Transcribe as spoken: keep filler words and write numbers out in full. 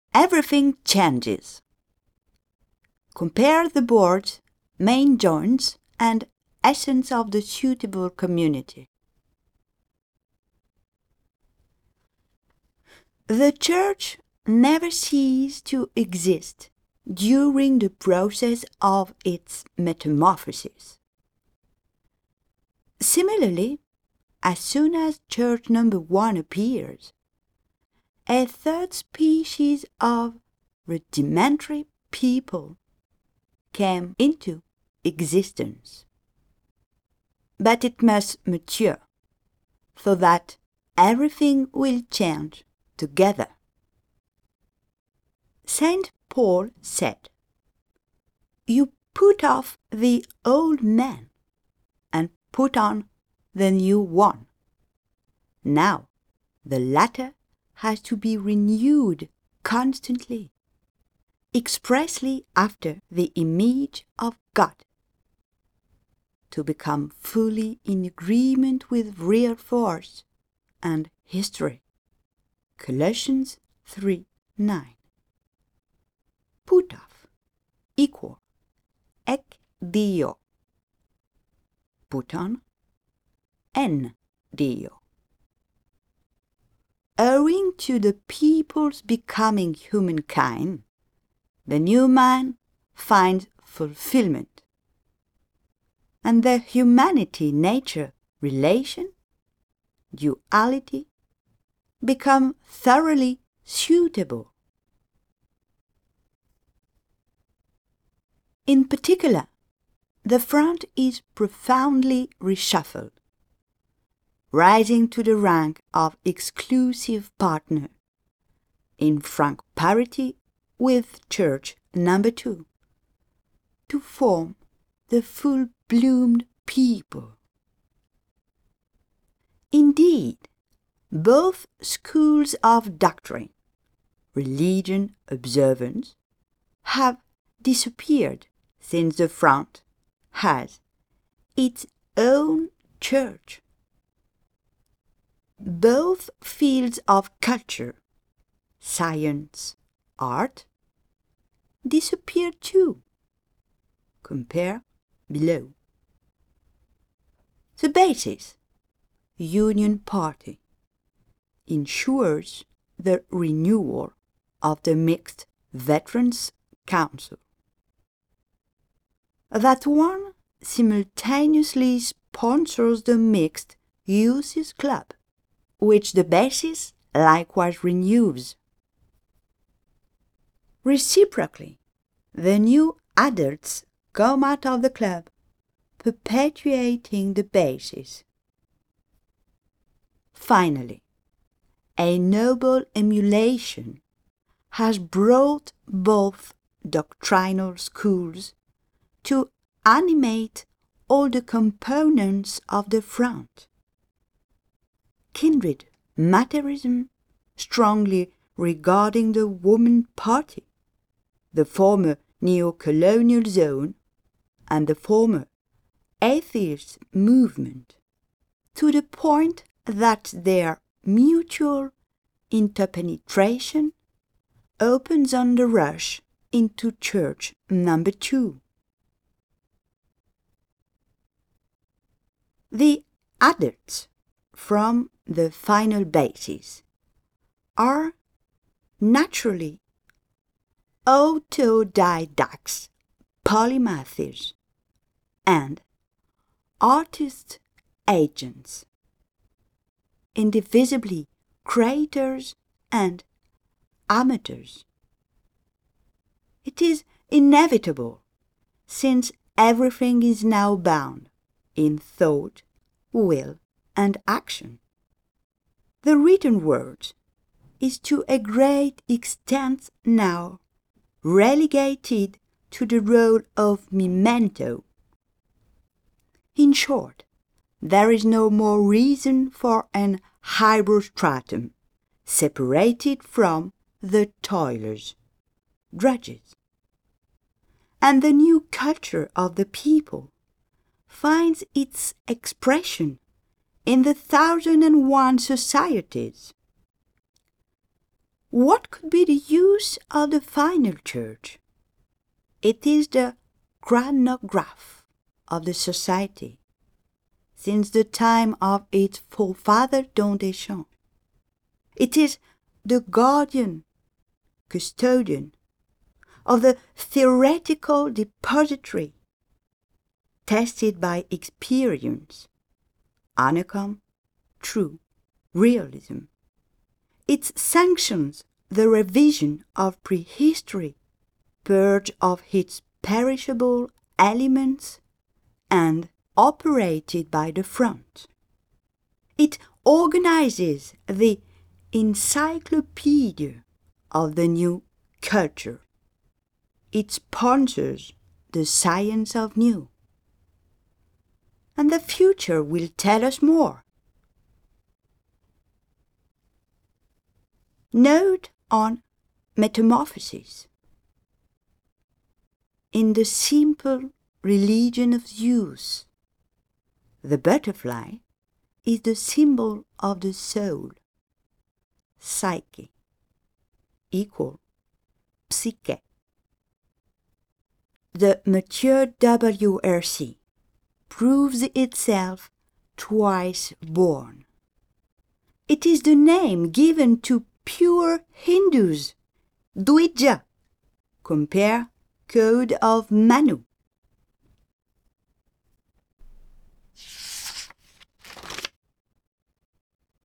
everything changes. Compare the board's main joints and essence of the suitable community. The Church never ceased to exist during the process of its metamorphosis. Similarly, as soon as Church number one appears, a third species of rudimentary people came into existence. But it must mature, so that everything will change together. Saint Paul said, "You put off the old man and put on the new one. Now the latter has to be renewed constantly, expressly after the image of God, to become fully in agreement with real force and history." Colossians three nine. Put off, equal, ek dio. Put on, en dio. Owing to the people's becoming humankind, the new man finds fulfillment, and the humanity-nature relation, duality, become thoroughly suitable. In particular, the front is profoundly reshuffled, rising to the rank of exclusive partner, in frank parity with Church number two, to form the full-bloomed people. Indeed, both schools of doctrine, religion observance, have disappeared since the front has its own church. Both fields of culture, science, art, disappear too. Compare below. The basis, Union Party, ensures the renewal of the Mixed Veterans Council. That one simultaneously sponsors the Mixed Uses Club, which the basis likewise renews. Reciprocally, the new adults come out of the club, perpetuating the basis. Finally, a noble emulation has brought both doctrinal schools to animate all the components of the front. Kindred materialism, strongly regarding the woman party, the former neo-colonial zone, and the former atheist movement, to the point that their mutual interpenetration opens on the rush into Church number two. The adults from the final basis are naturally autodidacts, polymathists, and artist agents, indivisibly creators and amateurs. It is inevitable, since everything is now bound in thought, will, and action. The written word is to a great extent now relegated to the role of memento. In short, there is no more reason for an hydrostratum separated from the toilers, drudges. And the new culture of the people finds its expression in the thousand and one societies. What could be the use of the final church? It is the chronograph of the society since the time of its forefather Don Deschamps. It is the guardian, custodian of the theoretical depository, tested by experience, honeycomb, true realism. It sanctions the revision of prehistory, purge of its perishable elements, and operated by the front. It organizes the encyclopedia of the new culture. It sponsors the science of new. And the future will tell us more. Note on metamorphosis. In the simple religion of Zeus, the butterfly is the symbol of the soul, psyche, equal psyche. The mature W R C proves itself twice born. It is the name given to pure Hindus, Dvija, compare Code of Manu.